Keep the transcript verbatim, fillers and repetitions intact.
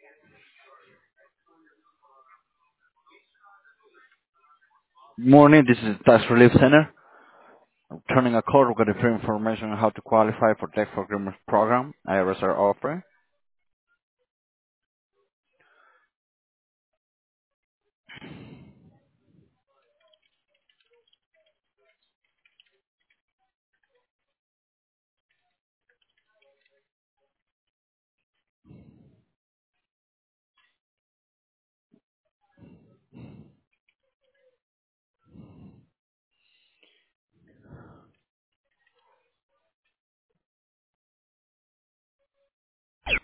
Morning, this is Tax Relief Center. I'm turning a call regarding free information on how to qualify for tax forgiveness program I R S are offering.